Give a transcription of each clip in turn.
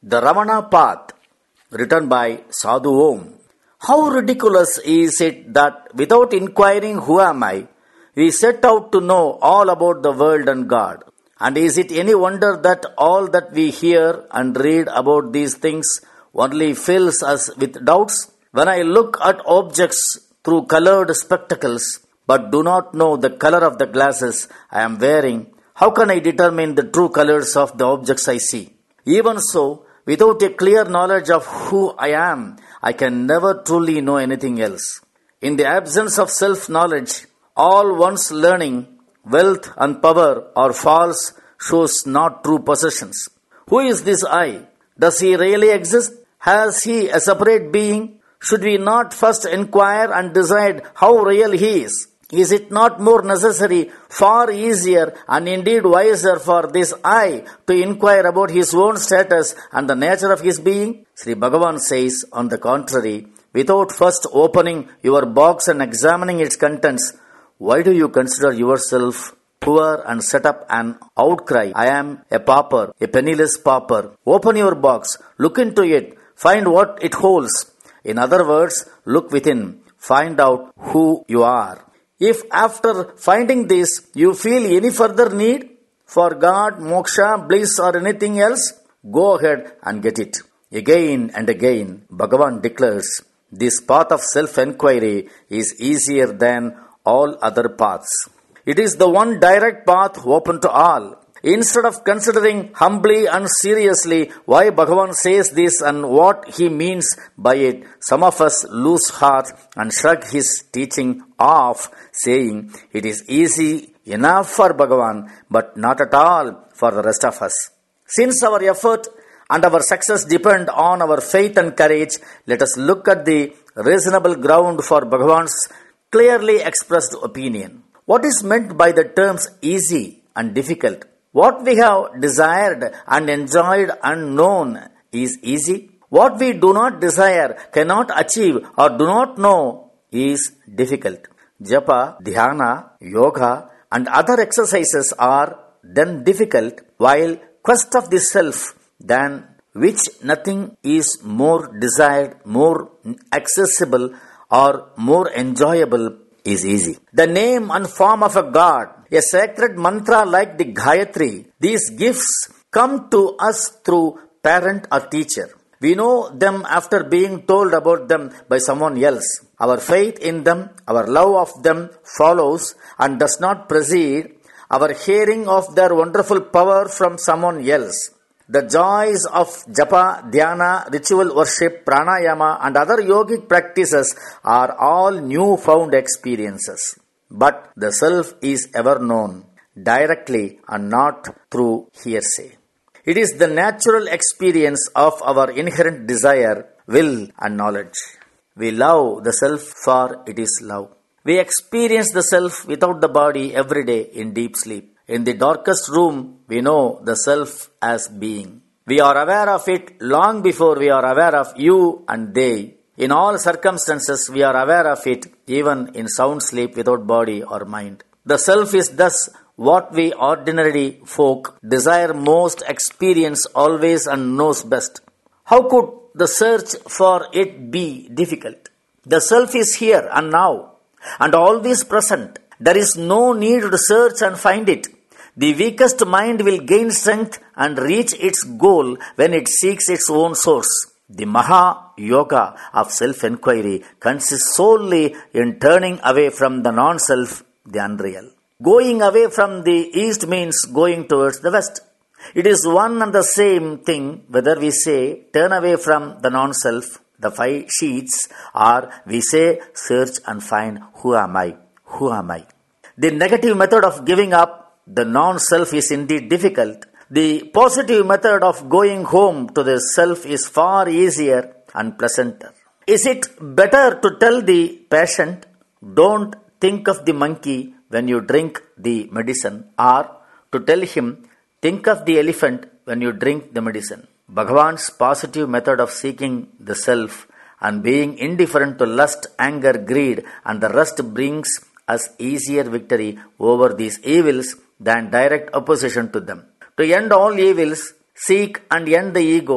The Ravana Path, written by Sadhu Om. How ridiculous is it that without inquiring who am I, we set out to know all about the world and God. And is it any wonder that all that we hear and read about these things only fills us with doubts? When I look at objects through colored spectacles, but do not know the color of the glasses I am wearing, how can I determine the true colors of the objects I see? Even so, without a clear knowledge of who I am, I can never truly know anything else. In the absence of self-knowledge, all one's learning, wealth and power are false, shows not true possessions. Who is this I? Does he really exist? Has he a separate being? Should we not first inquire and decide how real he is? Is it not more necessary, far easier, and indeed wiser for this I to inquire about his own status and the nature of his being? Sri Bhagavan says, on the contrary, without first opening your box and examining its contents, why do you consider yourself poor and set up an outcry? I am a pauper, a penniless pauper. Open your box, look into it, find what it holds. In other words, look within, find out who you are. If after finding this, you feel any further need for God, moksha, bliss or anything else, go ahead and get it. Again and again, Bhagavan declares, this path of self-enquiry is easier than all other paths. It is the one direct path open to all. Instead of considering humbly and seriously why Bhagavan says this and what he means by it, some of us lose heart and shrug his teaching off, saying it is easy enough for Bhagavan, but not at all for the rest of us. Since our effort and our success depend on our faith and courage, let us look at the reasonable ground for Bhagavan's clearly expressed opinion. What is meant by the terms easy and difficult? What we have desired and enjoyed and known is easy. What we do not desire, cannot achieve or do not know is difficult. Japa, dhyana, yoga and other exercises are then difficult, while quest of the self, than which nothing is more desired, more accessible or more enjoyable, is easy. The name and form of a god, a sacred mantra like the Gayatri, these gifts come to us through parent or teacher. We know them after being told about them by someone else. Our faith in them, our love of them follows and does not precede our hearing of their wonderful power from someone else. The joys of japa, dhyana, ritual worship, pranayama and other yogic practices are all newfound experiences. But the self is ever known, directly and not through hearsay. It is the natural experience of our inherent desire, will and knowledge. We love the self for it is love. We experience the self without the body every day in deep sleep. In the darkest room, we know the self as being. We are aware of it long before we are aware of you and they. In all circumstances, we are aware of it, even in sound sleep without body or mind. The self is thus what we ordinary folk desire most, experience always and knows best. How could the search for it be difficult? The self is here and now, and always present. There is no need to search and find it. The weakest mind will gain strength and reach its goal when it seeks its own source. The Maha Yoga of self-enquiry consists solely in turning away from the non-self, the unreal. Going away from the east means going towards the west. It is one and the same thing whether we say turn away from the non-self, the 5 sheets, or we say search and find who am I, who am I. The negative method of giving up the non-self is indeed difficult. The positive method of going home to the self is far easier and pleasanter. Is it better to tell the patient, don't think of the monkey when you drink the medicine, or to tell him, think of the elephant when you drink the medicine? Bhagavan's positive method of seeking the self and being indifferent to lust, anger, greed and the rest brings us easier victory over these evils than direct opposition to them. To end all evils, seek and end the ego,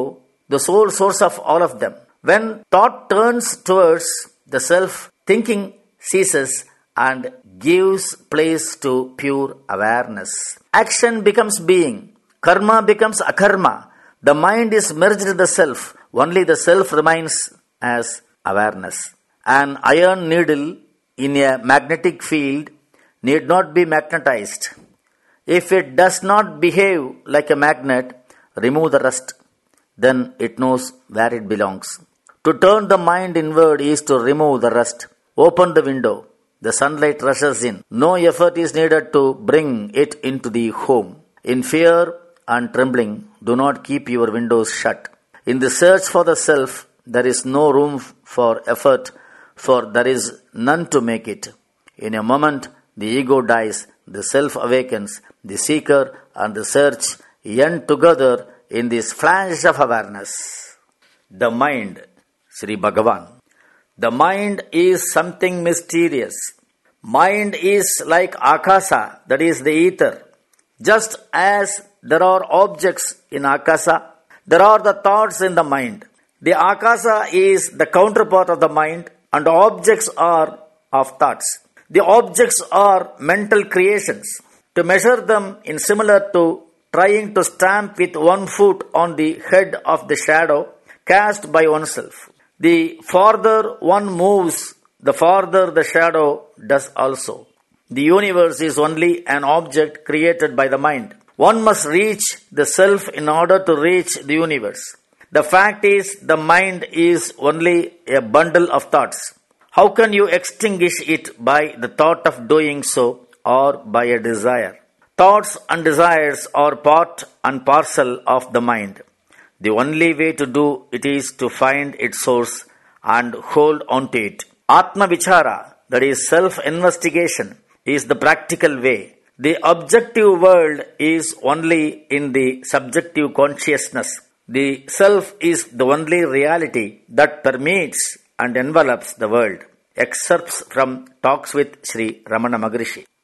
the sole source of all of them. When thought turns towards the self, thinking ceases and gives place to pure awareness. Action becomes being. Karma becomes akarma. The mind is merged with the self. Only the self remains as awareness. An iron needle in a magnetic field need not be magnetized. If it does not behave like a magnet, remove the rust. Then it knows where it belongs. To turn the mind inward is to remove the rust. Open the window. The sunlight rushes in. No effort is needed to bring it into the home. In fear and trembling, do not keep your windows shut. In the search for the self, there is no room for effort, for there is none to make it. In a moment, the ego dies, the self awakens, the seeker and the search end together in this flash of awareness. The mind, Sri Bhagavan. The mind is something mysterious. Mind is like akasa, that is the ether. Just as there are objects in akasa, there are the thoughts in the mind. The akasa is the counterpart of the mind, and objects are of thoughts. The objects are mental creations. To measure them in similar to trying to stamp with one foot on the head of the shadow cast by oneself. The farther one moves, the farther the shadow does also. The universe is only an object created by the mind. One must reach the self in order to reach the universe. The fact is, the mind is only a bundle of thoughts. How can you extinguish it by the thought of doing so or by a desire? Thoughts and desires are part and parcel of the mind. The only way to do it is to find its source and hold on to it. Atma Vichara, that is self-investigation, is the practical way. The objective world is only in the subjective consciousness. The self is the only reality that permeates and envelops the world. Excerpts from Talks with Sri Ramana Maharishi.